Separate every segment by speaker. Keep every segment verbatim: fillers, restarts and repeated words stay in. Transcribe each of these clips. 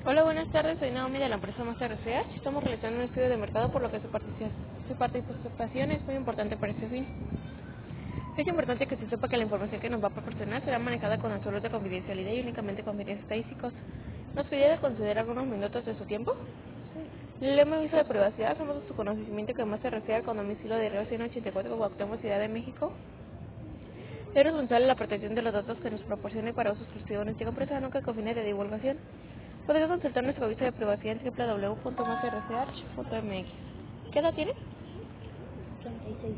Speaker 1: Hola, buenas tardes. Soy Naomi de la empresa Master Research. Estamos realizando un estudio de mercado, por lo que su participación, su participación es muy importante para este fin. Es importante que se sepa que la información que nos va a proporcionar será manejada con absoluta confidencialidad y únicamente con fines estadísticos. ¿Nos pediría considerar algunos minutos de su tiempo? Le hemos aviso de privacidad. Somos de su conocimiento que Master Research, con domicilio de Río ciento ochenta y cuatro, Cuauhtémoc, Ciudad de México, es responsable de la protección de los datos que nos proporcione para uso exclusivo de nuestra empresa, nunca con fines de divulgación. Podría consultar nuestro aviso de privacidad en doble u doble u doble u punto master research punto m x. ¿Qué edad tiene?
Speaker 2: treinta y seis.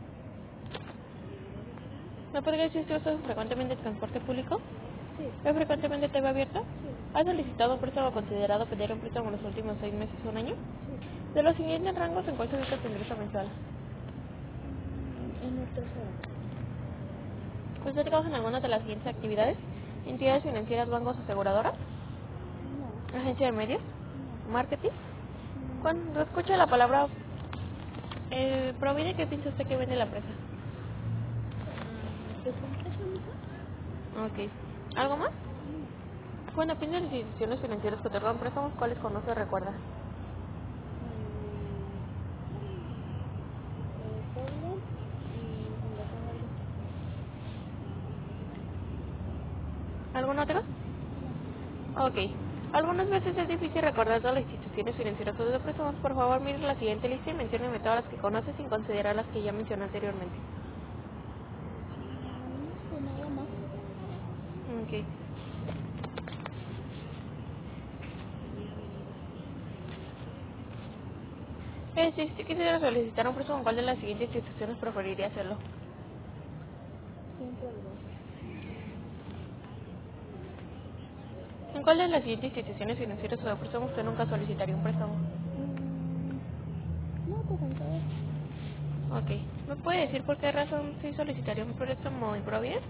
Speaker 1: ¿No podría decir si usa frecuentemente el transporte público?
Speaker 2: Sí,
Speaker 1: ¿Ve frecuentemente T V abierta?
Speaker 2: sí,
Speaker 1: ¿Ha solicitado un préstamo o considerado pedir un préstamo en los últimos seis meses o un año?
Speaker 2: sí.
Speaker 1: De los siguientes rangos, ¿en cuál se ubica su ingreso mensual?
Speaker 2: Mm, En el tercero.
Speaker 1: ¿Usted trabaja en alguna de las siguientes actividades? ¿Entidades financieras, bancos, aseguradoras?
Speaker 2: No,
Speaker 1: ¿Agencia de medios?
Speaker 2: no,
Speaker 1: ¿Marketing?
Speaker 2: no.
Speaker 1: Cuando escucha la palabra eh, provide, ¿qué piensa usted que vende la empresa?
Speaker 2: Ah, ¿Pues un préstamo?
Speaker 1: Ok. ¿Algo más?
Speaker 2: No.
Speaker 1: Cuando piensa en instituciones financieras que otorgan préstamos, ¿cuáles conoce o recuerda?
Speaker 2: Mm, eh, Provident y Fundación Verde.
Speaker 1: ¿Algún otro?
Speaker 2: No.
Speaker 1: Ok. Algunas veces es difícil recordar todas las instituciones financieras o de préstamos. Por favor, mire la siguiente lista y mencióneme todas las que conoce sin considerar las que ya mencioné anteriormente.
Speaker 2: Mm, No sé nada más.
Speaker 1: Ok. Eh, si usted quisiera solicitar un préstamo, ¿cuál de las siguientes instituciones preferiría hacerlo?
Speaker 2: Sin Provident.
Speaker 1: ¿En cuál de las siguientes instituciones financieras o de préstamo usted nunca solicitaría un préstamo?
Speaker 2: Mm, No, pues en todas.
Speaker 1: Ok. ¿Me puede decir por qué razón sí solicitaría un préstamo en Provident?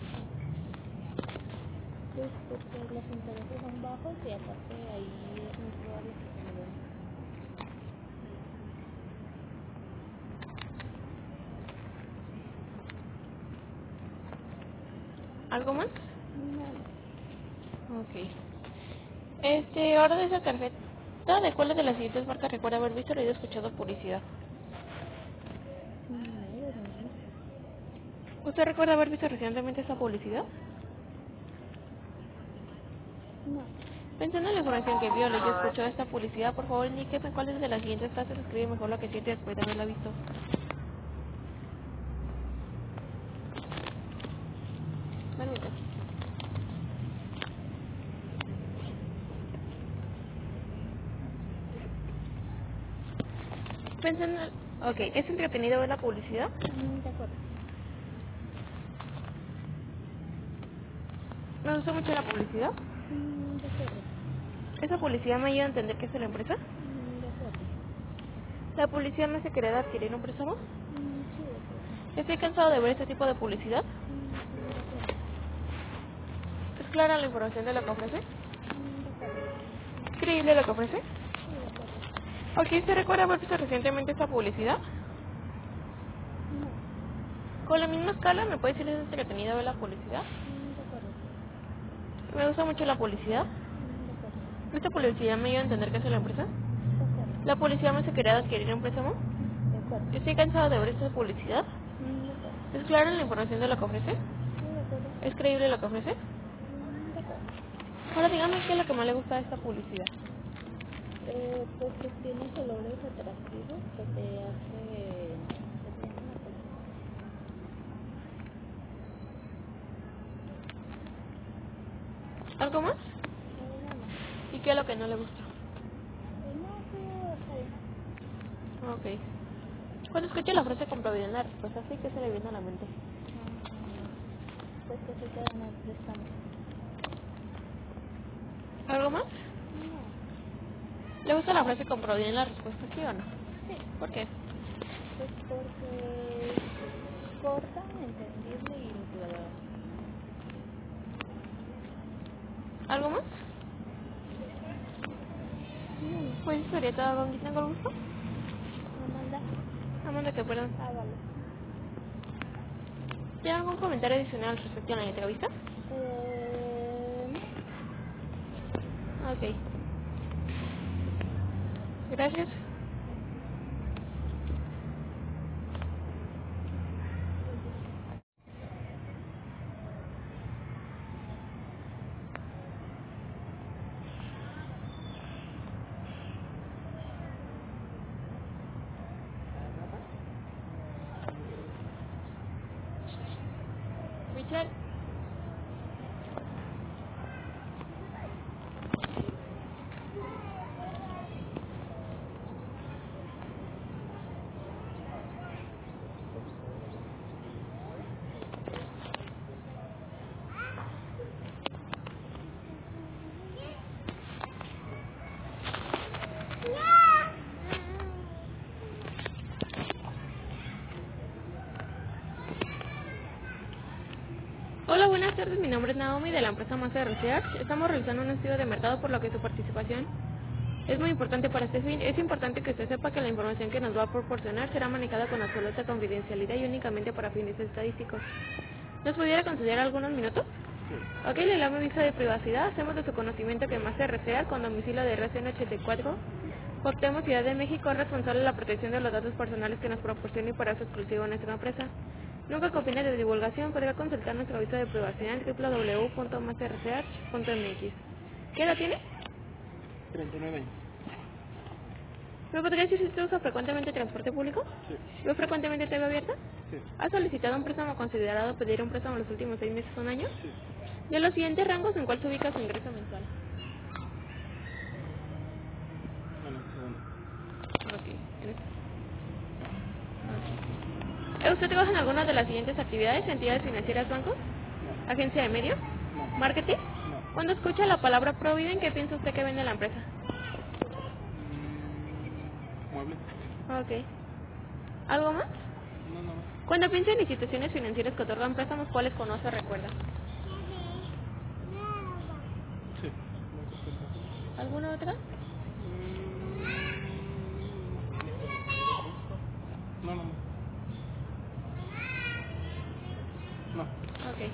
Speaker 2: Pues porque los intereses son bajos y aparte ahí es muy probable que se me den.
Speaker 1: ¿Algo más?
Speaker 2: Nada más.
Speaker 1: Ok. Este, ahora de esa tarjeta, ¿de cuáles de las siguientes marcas recuerda haber visto o leído escuchado publicidad?
Speaker 2: Mm, No, de ninguna.
Speaker 1: ¿Usted recuerda haber visto recientemente esa publicidad?
Speaker 2: No.
Speaker 1: Pensando en la información que vio, leyó, escuchó esta publicidad, por favor indíqueme cuáles de las siguientes frases escribe mejor lo que siente después de haberla visto. Permítame. Pensando... Ok, ¿es entretenido ver la publicidad?
Speaker 2: Mm, De acuerdo.
Speaker 1: ¿Me gustó mucho la publicidad?
Speaker 2: Mm, De acuerdo.
Speaker 1: ¿Esa publicidad me ayuda a entender qué es la empresa?
Speaker 2: Mm, De acuerdo.
Speaker 1: ¿La publicidad me hace querer adquirir un préstamo?
Speaker 2: Mm, Sí, de acuerdo.
Speaker 1: Estoy cansado de ver este tipo de publicidad.
Speaker 2: Mm, Sí, de acuerdo.
Speaker 1: ¿Es clara la información de lo que ofrece?
Speaker 2: Mm, De acuerdo.
Speaker 1: ¿Es creíble lo que ofrece?
Speaker 2: Sí, de acuerdo.
Speaker 1: Ok, ¿usted recuerda haber visto recientemente esta publicidad?
Speaker 2: No.
Speaker 1: Con la misma escala, ¿me puede decir si es entretenido ver la publicidad?
Speaker 2: Mm, De acuerdo.
Speaker 1: Me gusta mucho la publicidad.
Speaker 2: Mm, De acuerdo.
Speaker 1: ¿Esta publicidad me ayuda a entender qué es la empresa?
Speaker 2: De acuerdo.
Speaker 1: ¿La publicidad me hace querer adquirir un préstamo?
Speaker 2: De acuerdo.
Speaker 1: Estoy cansado de ver esta publicidad.
Speaker 2: Mm, De acuerdo.
Speaker 1: ¿Es clara la información de lo que ofrece?
Speaker 2: Sí, de acuerdo.
Speaker 1: ¿Es creíble lo que ofrece?
Speaker 2: Mm, De acuerdo.
Speaker 1: Ahora dígame qué es lo que más le gusta de esta publicidad.
Speaker 2: Eh, pues que tiene colores atractivos que te hace, que te llaman la atención.
Speaker 1: ¿Algo más?
Speaker 2: Eh, nada más.
Speaker 1: ¿Y qué es lo que no le gusta?
Speaker 2: Eh, no, todo está bien.
Speaker 1: Ok. Cuando escuche la frase con probabilidad en la respuesta, ¿sí que se le viene a la mente?
Speaker 2: Ah, pues que se quedan al préstamo.
Speaker 1: ¿Algo más?
Speaker 2: No.
Speaker 1: ¿Le gusta la frase con probabilidad en la respuesta, sí o no?
Speaker 2: Sí,
Speaker 1: ¿Por qué?
Speaker 2: pues porque es corta, entendible y motivadora.
Speaker 1: ¿Algo más?
Speaker 2: No, no.
Speaker 1: Pues eso sería todo. ¿Con quién tengo el gusto?
Speaker 2: Amanda.
Speaker 1: Amanda, que perdón.
Speaker 2: Ah, vale.
Speaker 1: ¿Tiene algún comentario adicional respecto a la entrevista?
Speaker 2: Eh, no.
Speaker 1: Ok. Gracias. Michelle. Hola, buenas tardes. Mi nombre es Naomi de la empresa Master Research. Estamos realizando un estudio de mercado por lo que su participación es muy importante para este fin. Es importante que usted sepa que la información que nos va a proporcionar será manejada con absoluta confidencialidad y únicamente para fines estadísticos. ¿Nos pudiera conceder algunos minutos? Ok, le damos aviso de privacidad. Hacemos de su conocimiento que Master Research, con domicilio de R C N ochenta y cuatro, Cuauhtémoc, Ciudad de México, es responsable de la protección de los datos personales que nos proporciona y para uso exclusivo en nuestra empresa. Nunca con fines de divulgación. Podrá consultar nuestro aviso de privacidad en doble u doble u doble u punto master research punto m x. ¿Qué edad tiene?
Speaker 3: treinta y nueve años.
Speaker 1: ¿Me podría decir si usted usa frecuentemente transporte público?
Speaker 3: Sí.
Speaker 1: ¿Ve frecuentemente T V abierta?
Speaker 3: Sí.
Speaker 1: ¿Ha solicitado un préstamo considerado pedir un préstamo en los últimos seis meses o un año?
Speaker 3: Sí.
Speaker 1: De los siguientes rangos, ¿en cuál se ubica su ingreso mensual?
Speaker 3: Bueno, segundo.
Speaker 1: Ok, en este. Ok. ¿Usted trabaja en alguna de las siguientes actividades? ¿Entidades financieras, bancos?
Speaker 3: No.
Speaker 1: ¿Agencia de medios?
Speaker 3: No.
Speaker 1: ¿Marketing?
Speaker 3: No.
Speaker 1: Cuando escucha la palabra Providen, ¿qué piensa usted que vende la empresa?
Speaker 3: Mm, Muebles.
Speaker 1: Ok. ¿Algo más?
Speaker 3: No, no.
Speaker 1: Cuando piensa en instituciones financieras que otorgan préstamos, ¿cuáles conoce o recuerda?
Speaker 3: Sí.
Speaker 1: ¿Alguna otra?
Speaker 3: No, no, no. No.
Speaker 1: Ok.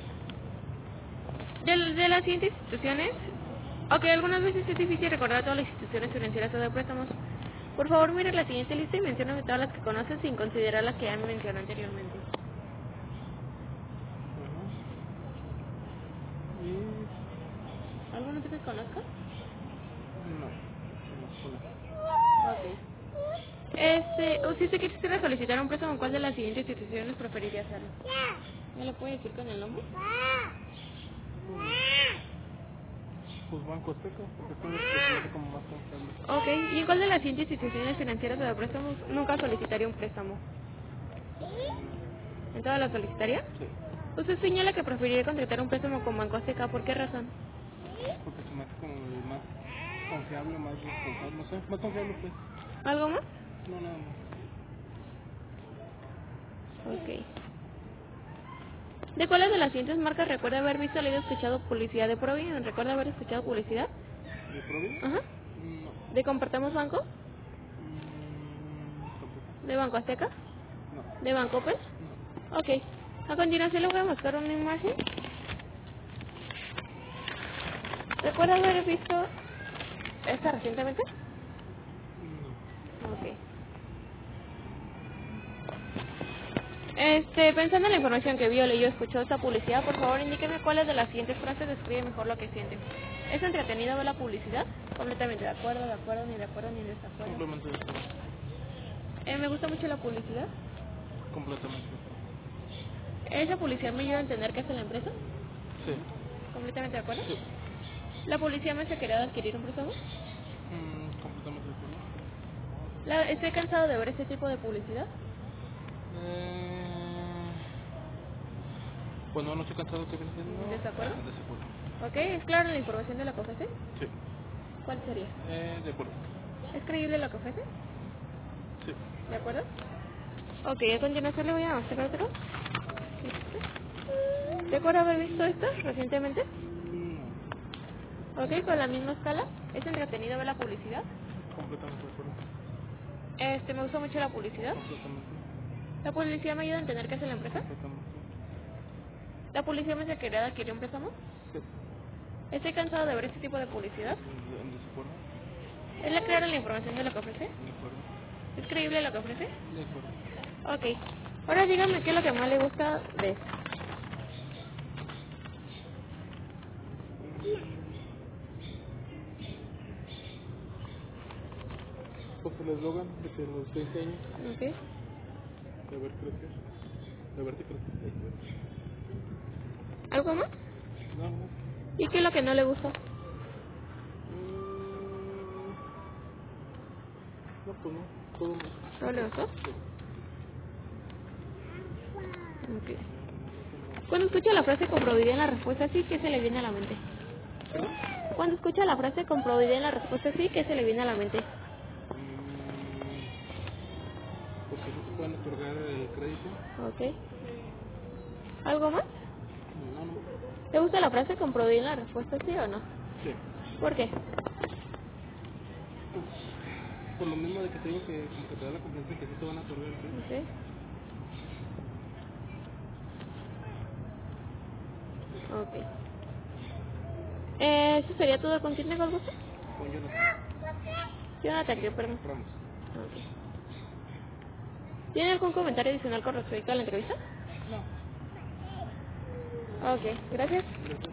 Speaker 1: De, de las siguientes instituciones, ok, algunas veces es difícil recordar todas las instituciones financieras o de préstamos. Por favor, mire la siguiente lista y mencione todas las que conoce sin considerar las que ya me mencioné anteriormente.
Speaker 3: Ajá. Y...
Speaker 1: ¿Alguna otra que conozca?
Speaker 3: No. No.
Speaker 1: Ok. Este, o si usted quisiera solicitar un préstamo, ¿cuál de las siguientes instituciones preferiría hacerlo? ¿Me lo puede decir con el nombre?
Speaker 3: Pues Banco Azteca, porque son los que se me hace como más confiables.
Speaker 1: Ok, ¿y en cuál de las siguientes instituciones financieras o de préstamos nunca solicitaría un préstamo? ¿En todas las solicitaría?
Speaker 3: Sí.
Speaker 1: Usted señala que preferiría contratar un préstamo con Banco Azteca, ¿por qué razón?
Speaker 3: Porque se me hace como el más confiable, más responsable, no sé, más confiable pues.
Speaker 1: ¿Algo más?
Speaker 3: No, nada más.
Speaker 1: Ok. ¿De cuáles de las siguientes marcas recuerda haber visto, leído, escuchado publicidad de Providen? ¿Recuerda haber escuchado publicidad?
Speaker 3: ¿De Provida?
Speaker 1: Ajá.
Speaker 3: No.
Speaker 1: ¿De Compartamos Banco?
Speaker 3: Mm, tampoco.
Speaker 1: ¿De Banco Azteca?
Speaker 3: No.
Speaker 1: ¿De Banco Opel?
Speaker 3: No.
Speaker 1: Ok. A continuación le voy a mostrar una imagen. ¿Recuerda haber visto esta recientemente?
Speaker 3: No.
Speaker 1: Ok. Este, pensando en la información que vio, leyó, escuchó esta publicidad, por favor indíqueme cuáles de las siguientes frases describe mejor lo que siente. ¿Es entretenido ver la publicidad? Completamente de acuerdo, de acuerdo, ni de acuerdo, ni de desacuerdo.
Speaker 3: Completamente de acuerdo.
Speaker 1: Eh, me gusta mucho la publicidad.
Speaker 3: Completamente de acuerdo.
Speaker 1: ¿Esa publicidad me ayuda a entender qué hace la empresa?
Speaker 3: Sí.
Speaker 1: Completamente de acuerdo.
Speaker 3: Sí.
Speaker 1: ¿La publicidad me hace querer adquirir un préstamo?
Speaker 3: Mm, completamente de acuerdo.
Speaker 1: La- ¿Estoy cansado de ver este tipo de publicidad?
Speaker 3: Eh... Bueno, no estoy cansado que viene siendo...
Speaker 1: ¿Desacuerdo?
Speaker 3: Desacuerdo.
Speaker 1: Ok, ¿es claro la información de lo que ofrece?
Speaker 3: Sí.
Speaker 1: ¿Cuál sería?
Speaker 3: Eh, de acuerdo.
Speaker 1: ¿Es creíble lo que ofrece?
Speaker 3: Sí.
Speaker 1: ¿De acuerdo? Ok, a continuación le voy a mostrar otro. ¿Recuerda haber visto esto recientemente?
Speaker 3: No.
Speaker 1: Ok, con la misma escala. ¿Es entretenido ver la publicidad?
Speaker 3: Completamente de acuerdo.
Speaker 1: Este, me gusta mucho la publicidad.
Speaker 3: Completamente.
Speaker 1: ¿La publicidad me ayuda a entender qué hace la empresa?
Speaker 3: Completamente.
Speaker 1: ¿La publicidad me hace querer adquirir un préstamo?
Speaker 3: Sí.
Speaker 1: ¿Estoy cansado de ver este tipo de publicidad?
Speaker 3: ¿En desacuerdo?
Speaker 1: ¿Es la clara la información de lo que ofrece?
Speaker 3: De acuerdo.
Speaker 1: ¿Es creíble lo que ofrece?
Speaker 3: De acuerdo.
Speaker 1: Ok. Ahora dígame qué es lo que más le gusta de esto.
Speaker 3: Pues el eslogan de que los veinte años
Speaker 1: Ok.
Speaker 3: de ver crecer, de verte crecer.
Speaker 1: ¿Algo más?
Speaker 3: No, no.
Speaker 1: ¿Y qué es lo que no le gustó?
Speaker 3: Mm, No, pues no, todo mal.
Speaker 1: ¿No le gustó?
Speaker 3: Sí.
Speaker 1: Ok. Cuando escucha la frase con probabilidad en la respuesta sí, ¿qué se le viene a la mente?
Speaker 3: ¿Perdón?
Speaker 1: Cuando escucha la frase con probabilidad en la respuesta sí, ¿qué se le viene a la mente?
Speaker 3: Mm, Porque no te pueden otorgar el crédito.
Speaker 1: Ok. ¿Algo más?
Speaker 3: No, no.
Speaker 1: ¿Te gusta la frase con probabilidad en la respuesta sí o no?
Speaker 3: Sí.
Speaker 1: ¿Por qué?
Speaker 3: Pues, por lo mismo de que te digo que como que te da la confianza de que sí te van a otorgar el crédito.
Speaker 1: Ok. Ok. Eh, ¿Eso sería todo? ¿Contiene algo más?
Speaker 3: Con Jonathan
Speaker 1: Jonathan, ¿qué? Perdón.
Speaker 3: Ramos.
Speaker 1: Ok. ¿Tiene algún comentario adicional con respecto a la entrevista?
Speaker 3: No.
Speaker 1: Ok, gracias.
Speaker 3: Gracias.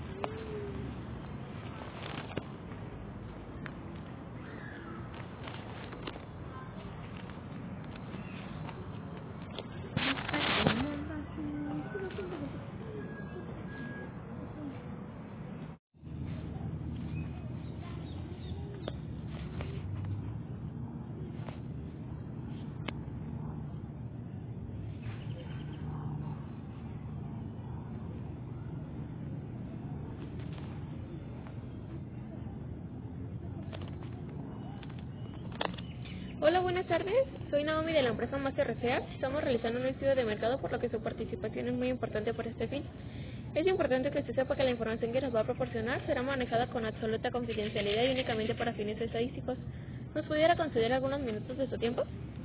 Speaker 1: Hola, buenas tardes. Soy Naomi de la empresa Master Research. Estamos realizando un estudio de mercado, por lo que su participación es muy importante para este fin. Es importante que usted sepa que la información que nos va a proporcionar será manejada con absoluta confidencialidad y únicamente para fines estadísticos. ¿Nos pudiera conceder algunos minutos de su tiempo?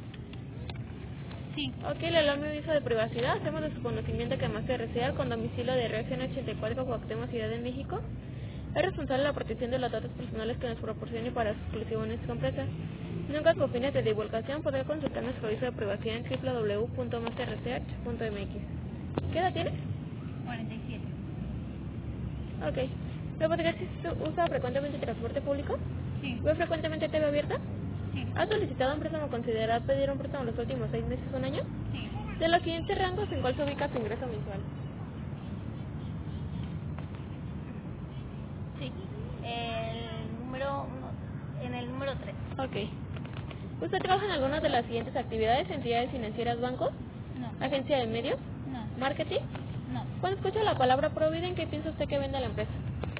Speaker 2: Sí.
Speaker 1: Ok, le hablamos de aviso de privacidad. Hacemos de su conocimiento que Master Research, con domicilio de Reacción ochenta y cuatro, Cuauhtémoc, Ciudad de México, es responsable de la protección de los datos personales que nos proporcione para su exclusivo en nuestra empresa. Nunca con fines de divulgación podrá consultar nuestro aviso de privacidad en doble u doble u doble u punto master research punto m x. ¿Qué edad tiene?
Speaker 2: cuarenta y siete.
Speaker 1: Ok. ¿Me podría decir si usa frecuentemente transporte público?
Speaker 2: Sí.
Speaker 1: ¿Ve frecuentemente T V abierta?
Speaker 2: Sí.
Speaker 1: ¿Ha solicitado un préstamo o considerado pedir un préstamo en los últimos seis meses o un año?
Speaker 2: Sí.
Speaker 1: De los siguientes rangos, ¿en cuál se ubica su ingreso mensual?
Speaker 2: Sí. El número uno, en el número tres.
Speaker 1: Ok. ¿Usted trabaja en alguna de las siguientes actividades? ¿Entidades financieras, bancos?
Speaker 2: No.
Speaker 1: ¿Agencia de medios?
Speaker 2: No.
Speaker 1: ¿Marketing?
Speaker 2: No.
Speaker 1: Cuando escucha la palabra Providen, ¿qué piensa usted que vende la empresa?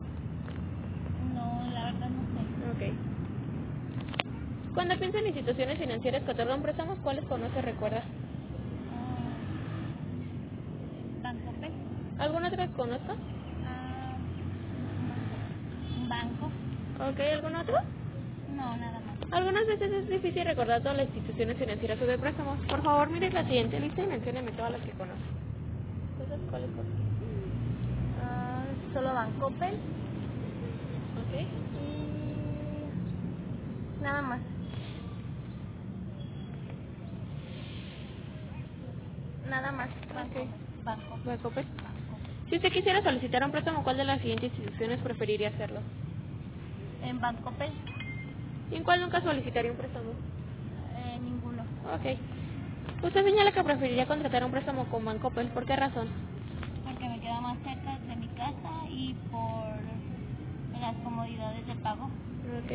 Speaker 2: No, la verdad no sé.
Speaker 1: Ok. Cuando piensa en instituciones financieras que otorgan préstamos, ¿cuáles conoce o recuerda?
Speaker 2: Ah, Banco P.
Speaker 1: ¿Alguna otra que conozca?
Speaker 2: Ah, un banco.
Speaker 1: Ok, ¿alguna otra?
Speaker 2: No, nada más.
Speaker 1: Algunas veces es difícil recordar todas las instituciones financieras sobre préstamos. Por favor, mire la siguiente lista y mencióneme todas las que conoce. Entonces, ¿cuáles conoce?
Speaker 2: Ah, solo Banco P.
Speaker 1: Ok.
Speaker 2: Y nada más. Nada más. Banco.
Speaker 1: Ok.
Speaker 2: Banco.
Speaker 1: Bancoppel.
Speaker 2: Banco.
Speaker 1: Si usted quisiera solicitar un préstamo, ¿cuál de las siguientes instituciones preferiría hacerlo?
Speaker 2: En Banco P.
Speaker 1: ¿Y en cuál nunca solicitaría un préstamo?
Speaker 2: Eh, ninguno.
Speaker 1: Ok. Usted señala que preferiría contratar un préstamo con Bancoppel. ¿Por qué razón?
Speaker 2: Porque me queda más cerca de mi casa y por las comodidades de pago.
Speaker 1: Ok.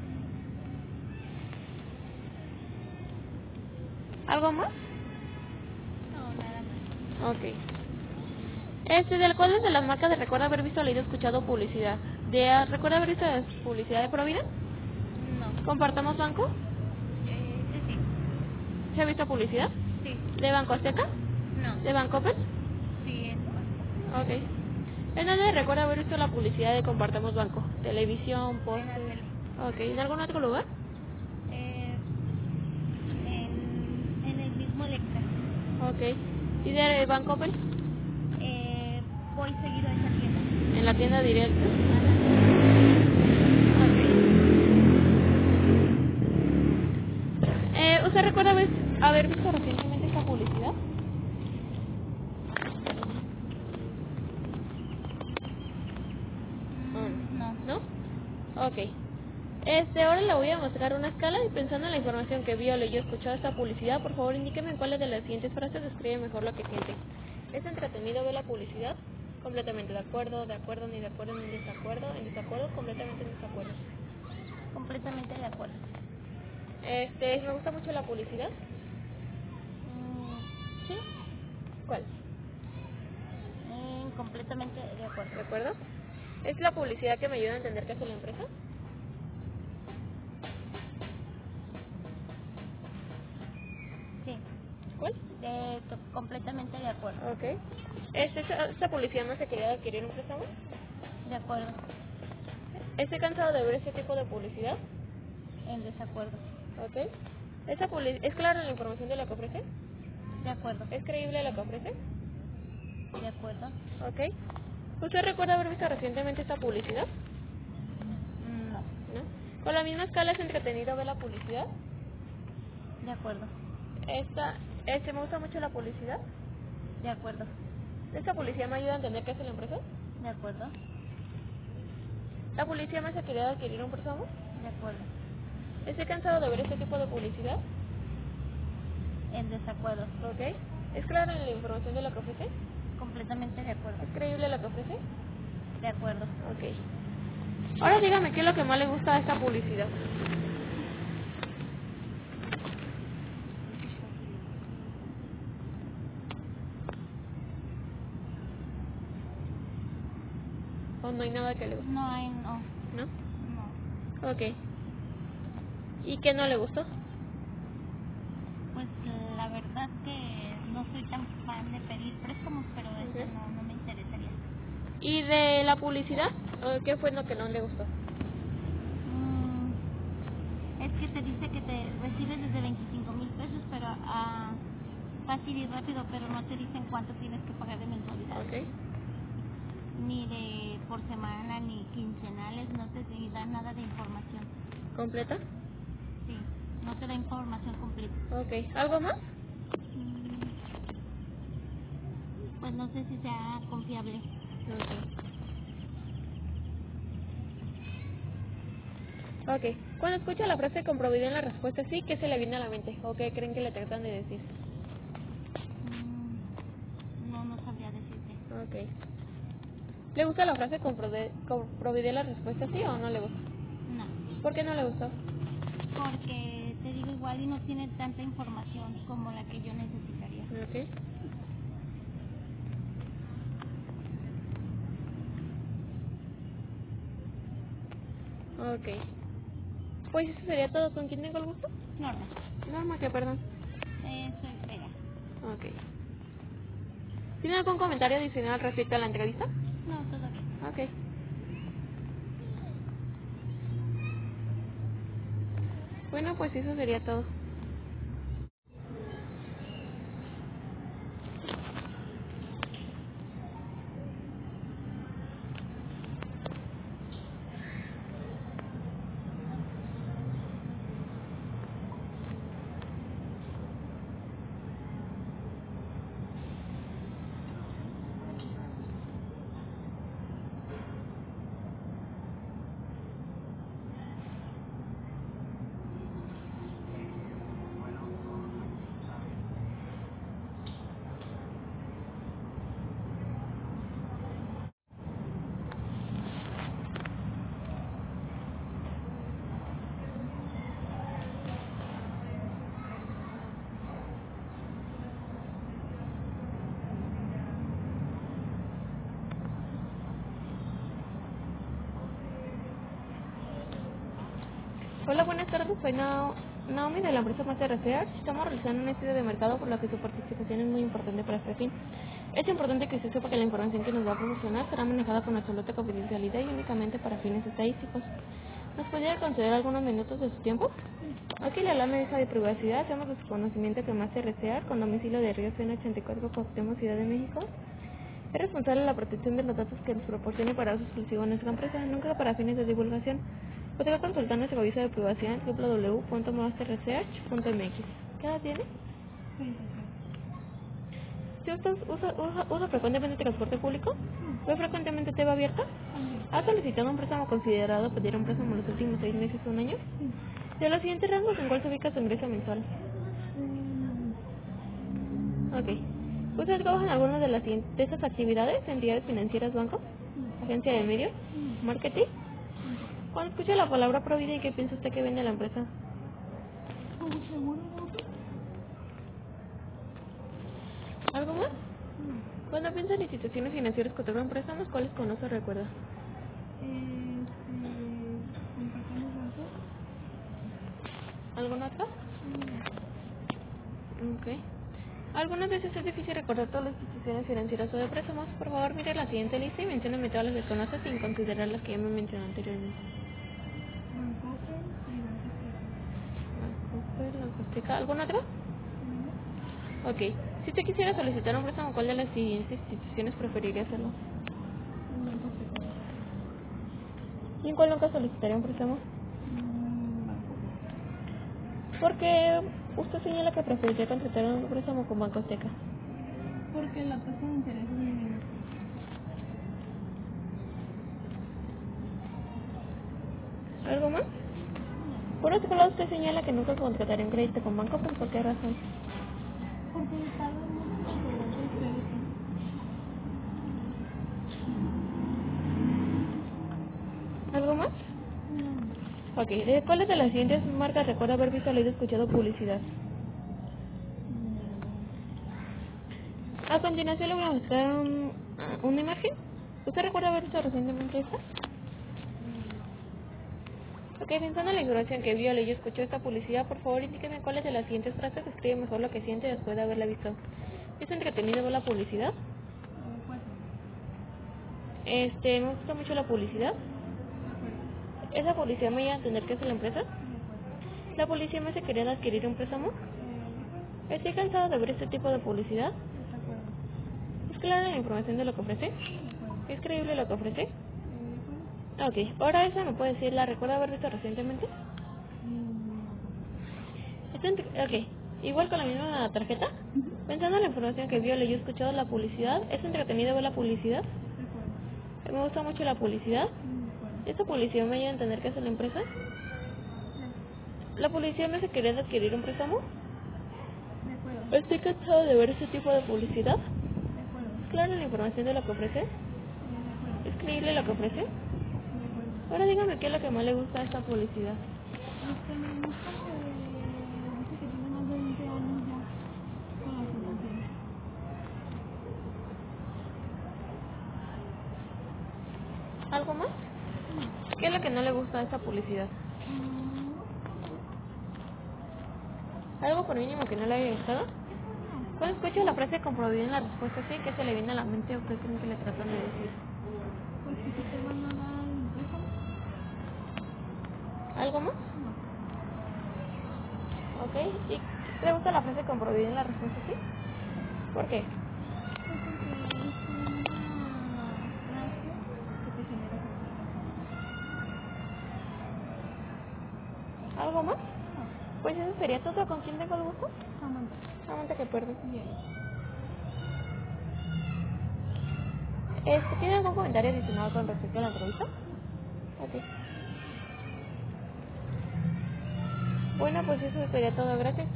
Speaker 1: ¿Algo más?
Speaker 2: No, nada más.
Speaker 1: Ok. Este, ¿del cual de las marcas de recuerda haber visto, leído, escuchado publicidad? ¿De recuerda haber visto publicidad de Provida?
Speaker 2: No.
Speaker 1: ¿Compartamos banco?
Speaker 2: Eh, sí, sí.
Speaker 1: ¿Se ha visto publicidad?
Speaker 2: Sí.
Speaker 1: ¿De Banco Azteca?
Speaker 2: No.
Speaker 1: ¿De Bancoppel?
Speaker 2: Sí, es Banco.
Speaker 1: Ok. ¿En dónde recuerda haber visto la publicidad de Compartamos Banco? ¿Televisión,
Speaker 2: En la
Speaker 1: póster?
Speaker 2: tele.
Speaker 1: Ok. ¿En algún otro lugar?
Speaker 2: Eh, en, en el mismo Electra.
Speaker 1: Ok. ¿Y de Bancoppel?
Speaker 2: Eh, voy seguido a esa tienda.
Speaker 1: ¿En la tienda directa?
Speaker 2: Ajá.
Speaker 1: Ok. recuerda haber, haber visto recientemente esta publicidad?
Speaker 2: Mm, no.
Speaker 1: ¿No? Ok. Este, ahora le voy a mostrar una escala y pensando en la información que vio, leyó, escuchó esta publicidad, por favor indíqueme en cuáles de las siguientes frases describe mejor lo que siente. ¿Es entretenido ver la publicidad? Completamente de acuerdo, de acuerdo, ni de acuerdo, ni en desacuerdo, en desacuerdo, completamente en desacuerdo.
Speaker 2: Completamente de acuerdo.
Speaker 1: Este, me gusta mucho la publicidad.
Speaker 2: Mm, sí.
Speaker 1: ¿Cuál?
Speaker 2: Mm, completamente de acuerdo.
Speaker 1: ¿De acuerdo? ¿Es la publicidad que me ayuda a entender qué hace la empresa?
Speaker 2: Sí.
Speaker 1: ¿Cuál?
Speaker 2: De, to- completamente de acuerdo.
Speaker 1: Ok. ¿Es esa, esta publicidad me hace querer adquirir un préstamo?
Speaker 2: De acuerdo.
Speaker 1: ¿Estoy cansado de ver este tipo de publicidad?
Speaker 2: En desacuerdo.
Speaker 1: Ok. ¿Esa publi- ¿Es clara la información de lo que ofrece?
Speaker 2: De acuerdo.
Speaker 1: ¿Es creíble lo que ofrece?
Speaker 2: De acuerdo.
Speaker 1: Ok. ¿Usted recuerda haber visto recientemente esta publicidad?
Speaker 2: Mm, no.
Speaker 1: ¿No? ¿Con la misma escala es entretenido ver la publicidad?
Speaker 2: De acuerdo.
Speaker 1: Esta, este, me gusta mucho la publicidad.
Speaker 2: De acuerdo.
Speaker 1: ¿Esta publicidad me ayuda a entender qué hace la empresa?
Speaker 2: De acuerdo.
Speaker 1: ¿La publicidad me hace querer adquirir un préstamo?
Speaker 2: De acuerdo.
Speaker 1: ¿Estoy cansado de ver este tipo de publicidad?
Speaker 2: En desacuerdo.
Speaker 1: Ok. ¿Es clara la información de lo que ofrece?
Speaker 2: Completamente de acuerdo.
Speaker 1: ¿Es creíble lo que ofrece?
Speaker 2: De acuerdo.
Speaker 1: Ok. Ahora dígame qué es lo que más le gusta de esta publicidad. ¿O no hay nada que le guste?
Speaker 2: No hay, no.
Speaker 1: ¿No?
Speaker 2: No.
Speaker 1: Ok. ¿Y qué no le gustó?
Speaker 2: Pues la verdad que no soy tan fan de pedir préstamos, pero eso
Speaker 1: Ok.
Speaker 2: no, no me interesaría.
Speaker 1: ¿Y de la publicidad? ¿O ¿Qué fue lo que no le gustó?
Speaker 2: Mm, es que te dice que te recibes desde veinticinco mil pesos, pero ah, fácil y rápido, pero no te dicen cuánto tienes que pagar de mensualidad.
Speaker 1: Ok.
Speaker 2: Ni de por semana, ni quincenales, no te ni da nada de información.
Speaker 1: ¿Completa?
Speaker 2: Sí, no te da información completa.
Speaker 1: Ok. ¿Algo más?
Speaker 2: Mm, Pues no sé si sea confiable.
Speaker 1: Ok. Ok. Cuando escucha la frase comprobidad en la respuesta sí, ¿qué se le viene a la mente? ¿O qué creen que le tratan de decir?
Speaker 2: Mm, No, no sabría decirte.
Speaker 1: Ok. ¿Le gusta la frase comprobidad comprobidad en la respuesta sí o no le gusta?
Speaker 2: No,
Speaker 1: ¿Por qué no le gustó?
Speaker 2: porque te digo igual y no tiene tanta información como la que yo necesitaría.
Speaker 1: Ok. Ok. Pues eso sería todo. ¿Con quién tengo el gusto?
Speaker 2: Norma,
Speaker 1: Norma, que perdón.
Speaker 2: eh, soy Vega.
Speaker 1: Ok. ¿Tiene algún comentario adicional respecto a la entrevista?
Speaker 2: No, todo bien.
Speaker 1: Ok. Bueno, pues eso sería todo. Hola, buenas tardes. Soy Nao- Naomi de la empresa Master Research. Estamos realizando un estudio de mercado por lo que su participación es muy importante para este fin. Es importante que usted sepa que la información que nos va a proporcionar será manejada con absoluta confidencialidad y únicamente para fines estadísticos. ¿Nos podría conceder algunos minutos de su tiempo? Aquí le habla mesa de privacidad. Hacemos de su conocimiento que Master Research, con domicilio de Río Sena ochenta y cuatro, Cuauhtémoc, Ciudad de México, es responsable de la protección de los datos que nos proporcione para uso exclusivo en nuestra empresa, nunca para fines de divulgación. Podrá consultar nuestro aviso de privacidad en w w w punto master research punto m x. ¿Qué edad tiene?
Speaker 2: treinta y tres.
Speaker 1: ¿Si usted usa, usa, usa frecuentemente transporte público? ¿Ve frecuentemente T V abierta? ¿Ha solicitado un préstamo considerado pedir un préstamo en los últimos seis meses o un año?
Speaker 2: Sí.
Speaker 1: De los siguientes rangos, ¿en cuál se ubica su ingreso mensual? Ok. ¿Usted trabaja en alguna de las siguientes de estas actividades? ¿Entidades financieras, bancos? ¿Agencia de medios? ¿Marketing? Cuando escucha la palabra Provida, ¿y qué piensa usted que vende la empresa?
Speaker 2: ¿Cómo seguro de auto?
Speaker 1: ¿Algo más? Cuando piensa en instituciones financieras que otorgan préstamos, ¿cuáles conoce o recuerda?
Speaker 2: Este... ¿Compartimos banco?
Speaker 1: ¿Alguna otra? Ok. Algunas veces es difícil recordar todas las instituciones financieras o de préstamos. Por favor, mire la siguiente lista y mencióneme todas las que conoce sin considerar las que ya me mencioné anteriormente.
Speaker 2: Bancoppel y Banco Azteca.
Speaker 1: Bancoppel, Banco Azteca. ¿Alguna otra? Ok. Si usted quisiera solicitar un préstamo, ¿cuál de las siguientes instituciones preferiría hacerlo?
Speaker 2: Banco Azteca.
Speaker 1: ¿Y en cuál nunca solicitaría un préstamo?
Speaker 2: Bancoppel.
Speaker 1: ¿Por qué usted señala que preferiría contratar un préstamo con Banco Azteca?
Speaker 2: Porque la tasa de interés es muy menor.
Speaker 1: ¿Algo más? Por otro lado, usted señala que nunca contrataría un crédito con banco, ¿pero por qué razón?
Speaker 2: Porque tarda mucho en cobrar el crédito.
Speaker 1: ¿Algo más?
Speaker 2: No.
Speaker 1: Ok, ¿de cuáles de las siguientes marcas recuerda haber visto, leído, escuchado publicidad? A continuación le voy a mostrar un, una imagen. ¿Usted recuerda haber visto recientemente esta? Ok, pensando en la información que vio, leyó y escuchó esta publicidad, por favor indíqueme cuáles de las siguientes frases describe mejor lo que siente después de haberla visto. ¿Es entretenido ver la publicidad? Este, me gusta mucho la publicidad. ¿Esa publicidad me ayuda a entender qué es la empresa? ¿La publicidad me hace querer adquirir un préstamo? ¿Estoy cansado de ver este tipo de publicidad? ¿Es clara la información de lo que ofrece? ¿Es creíble lo que ofrece? Ok, ahora esa me puede decir, ¿la recuerda haber visto recientemente? ¿Está entre... Ok, igual con la misma tarjeta. Pensando en la información que vio, leyó, escuchado la publicidad, ¿es entretenido ver la publicidad? Me gusta mucho la publicidad. ¿Esta publicidad me ayuda a entender qué es la empresa? ¿La publicidad me hace querer adquirir un préstamo? ¿Estoy cansado de ver ese tipo de publicidad? ¿Es clara la información de lo que ofrece? ¿Es creíble lo que ofrece? Ahora dígame qué es lo que más le gusta de esta publicidad.
Speaker 2: Este, me gusta que dice que tiene más de veinte años ya con la fundación.
Speaker 1: ¿Algo más? ¿Qué es lo que no le gusta de esta publicidad? ¿Algo por mínimo que no le haya gustado? Cuando escucha la frase con probabilidad en la respuesta sí, ¿qué se le viene a la mente o qué creen que le tratan de decir?
Speaker 2: Pues que te van a dar el préstamo.
Speaker 1: ¿Algo más? Ok, ¿y le gusta la frase con probabilidad en la respuesta sí? ¿Por qué?
Speaker 2: Pues porque es una frase que te genera confianza.
Speaker 1: ¿Algo más? Pues eso sería todo. ¿Con quién tengo el gusto?
Speaker 2: Samantha.
Speaker 1: Samantha, que perdón.
Speaker 2: Bien.
Speaker 1: Este, ¿tiene algún comentario adicional con respecto a la entrevista? Ok. Bueno, pues eso sería todo. Gracias.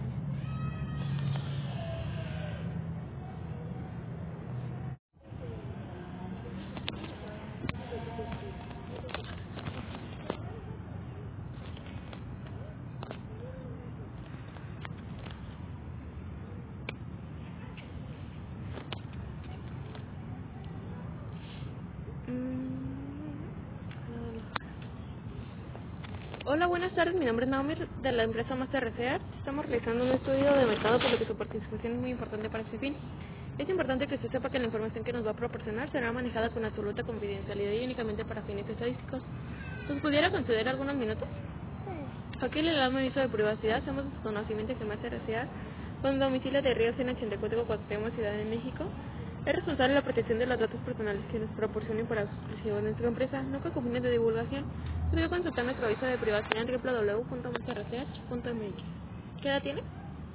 Speaker 1: Hola, buenas tardes. Mi nombre es Naomi de la empresa Master Research. Estamos realizando un estudio de mercado por lo que su participación es muy importante para este fin. Es importante que usted sepa que la información que nos va a proporcionar será manejada con absoluta confidencialidad y únicamente para fines estadísticos. ¿Nos pudiera conceder algunos minutos? Aquí le damos aviso de privacidad. Hacemos su conocimiento que Master Research, con domicilio de Río ciento ochenta y cuatro, Cuauhtémoc, Ciudad de México, es responsable de la protección de los datos personales que nos proporcionen para uso exclusivo de nuestra empresa, no con fines de divulgación. Puede consultar nuestro aviso de privacidad en doble u doble u doble u punto master research punto m x. ¿Qué edad tiene?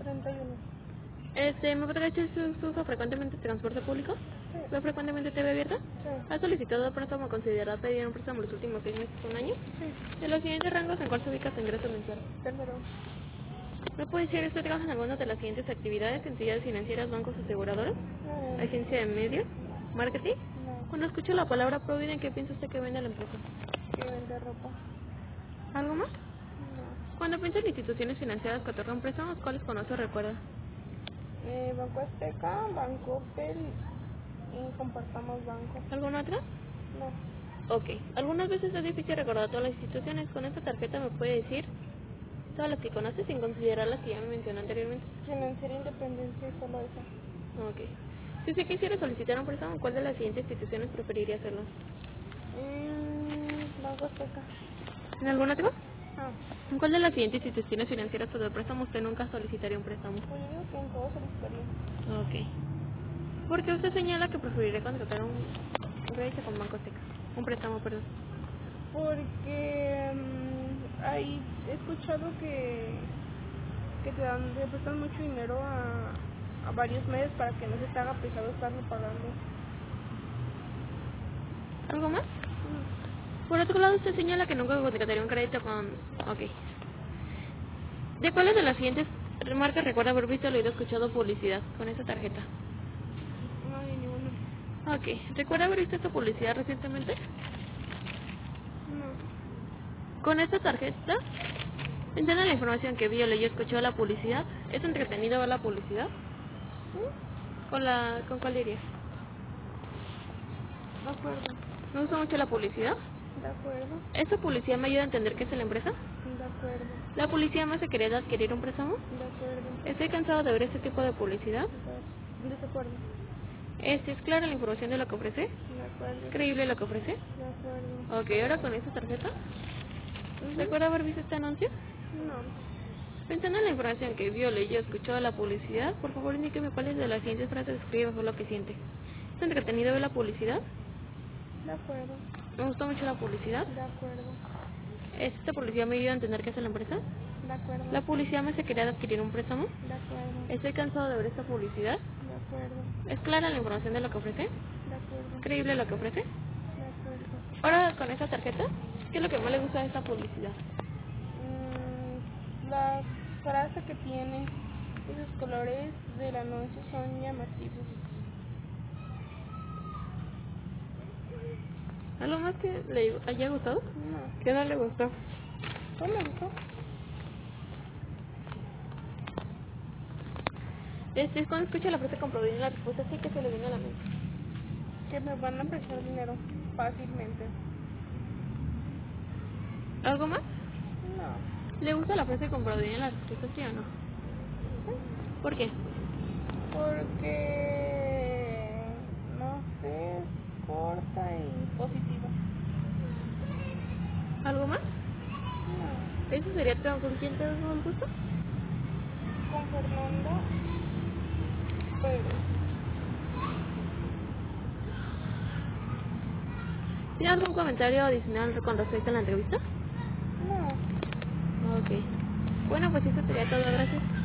Speaker 4: treinta y uno.
Speaker 1: Este, ¿me podría decir si su uso frecuentemente transporte público?
Speaker 4: Sí.
Speaker 1: ¿Ve frecuentemente T V abierta?
Speaker 4: Sí.
Speaker 1: ¿Ha solicitado préstamo considerado pedir un préstamo los últimos seis meses o un año?
Speaker 4: Sí.
Speaker 1: De los siguientes rangos, ¿en cuál se ubica su ingreso mensual?
Speaker 4: Tercero.
Speaker 1: ¿Me puede decir usted trabaja en alguna de las siguientes actividades? ¿Entidades financieras, bancos, aseguradoras?
Speaker 4: No.
Speaker 1: ¿Agencia de medios? ¿Marketing?
Speaker 4: No.
Speaker 1: Cuando escucho la palabra Providen, ¿qué piensa usted que vende la empresa?
Speaker 4: Que vende ropa.
Speaker 1: ¿Algo más?
Speaker 4: No.
Speaker 1: Cuando piensa en instituciones financieras que otorgan préstamos, ¿cuáles conoce o recuerda?
Speaker 4: Eh, Banco Azteca, Banco Opel y Compartamos Banco.
Speaker 1: ¿Alguna otra?
Speaker 4: No.
Speaker 1: Ok. Algunas veces es difícil recordar todas las instituciones. Con esta tarjeta me puede decir todas las que conoce sin considerar las que ya me mencionó anteriormente.
Speaker 4: Financiera Independencia y solo esa.
Speaker 1: Ok. Si usted quisiera solicitar un préstamo, ¿cuál de las siguientes instituciones preferiría hacerlo?
Speaker 4: Mm, Banco Azteca.
Speaker 1: ¿En alguna otra?
Speaker 4: Ah.
Speaker 1: ¿En cuál de las siguientes instituciones financieras o de préstamo usted nunca solicitaría un préstamo?
Speaker 4: Pues yo digo que en todo solicitaría.
Speaker 1: Ok. ¿Por qué usted señala que preferiría contratar un, un crédito con Banco Azteca? Un préstamo, perdón.
Speaker 4: Porque um, ahí he escuchado que, que te dan, te prestan mucho dinero a, a varios meses para que no se te haga pesado estarlo pagando.
Speaker 1: ¿Algo más?
Speaker 4: Mm.
Speaker 1: Por otro lado, usted señala que nunca contrataría un crédito con... Ok. ¿De cuáles de las siguientes marcas recuerda haber visto o leído escuchado publicidad con esta tarjeta?
Speaker 4: No hay ninguna.
Speaker 1: Ok. ¿Recuerda haber visto esta publicidad recientemente?
Speaker 4: No.
Speaker 1: Con esta tarjeta, entiende la información que vio, leyó, escuchó la publicidad. ¿Es entretenido ver la publicidad?
Speaker 4: ¿Sí?
Speaker 1: ¿Con la con cuál diría?
Speaker 4: De acuerdo.
Speaker 1: ¿Me gusta mucho la publicidad?
Speaker 4: De acuerdo.
Speaker 1: ¿Esta publicidad me ayuda a entender qué es la empresa?
Speaker 4: De acuerdo.
Speaker 1: ¿La publicidad me hace querer adquirir un préstamo?
Speaker 4: De acuerdo.
Speaker 1: Estoy cansado de ver este tipo de publicidad.
Speaker 4: De desacuerdo.
Speaker 1: Este, ¿es clara la información de lo que ofrece?
Speaker 4: De acuerdo.
Speaker 1: ¿Creíble lo que ofrece?
Speaker 4: De acuerdo.
Speaker 1: Ok, ahora con esta tarjeta.
Speaker 4: Ujú.
Speaker 1: ¿Recuerda haber visto este anuncio?
Speaker 4: No.
Speaker 1: Pensando en la información que vio, leyó, escuchó de la publicidad, por favor indíqueme cuáles de las siguientes frases escribe bajo lo que siente. ¿Es entretenido ver la publicidad?
Speaker 4: De acuerdo.
Speaker 1: ¿Me gustó mucho la publicidad?
Speaker 4: De acuerdo.
Speaker 1: ¿Esta publicidad me ayuda a entender qué hace la empresa?
Speaker 4: De acuerdo.
Speaker 1: ¿La publicidad me hace querer adquirir un préstamo?
Speaker 4: De acuerdo.
Speaker 1: ¿Estoy cansado de ver esta publicidad?
Speaker 4: De acuerdo.
Speaker 1: ¿Es clara la información de lo que ofrece?
Speaker 4: De acuerdo.
Speaker 1: ¿Creíble lo que ofrece?
Speaker 4: De acuerdo.
Speaker 1: Ahora con esta tarjeta, ¿qué es lo que más le gusta de esta publicidad?
Speaker 4: Mm, la frase que tiene y los colores del anuncio son llamativos.
Speaker 1: ¿Algo más que le haya gustado?
Speaker 4: No.
Speaker 1: ¿Qué no le gustó?
Speaker 4: ¿No me gustó?
Speaker 1: Este, cuando escucha la frase comprobada la respuesta sí que se le viene a la mente.
Speaker 4: Que me van a prestar dinero fácilmente.
Speaker 1: ¿Algo más?
Speaker 4: No.
Speaker 1: ¿Le gusta la frase comprobada la respuesta sí o no?
Speaker 4: ¿Sí?
Speaker 1: ¿Por qué?
Speaker 4: Porque no sé, es corta y positiva.
Speaker 1: ¿Algo más?
Speaker 4: No.
Speaker 1: ¿Eso sería todo? ¿Con quién te das el gusto?
Speaker 4: Con Fernanda Pérez.
Speaker 1: ¿Tiene algún comentario adicional con respecto a la entrevista?
Speaker 4: No.
Speaker 1: Ok. Bueno, pues eso sería todo. Gracias.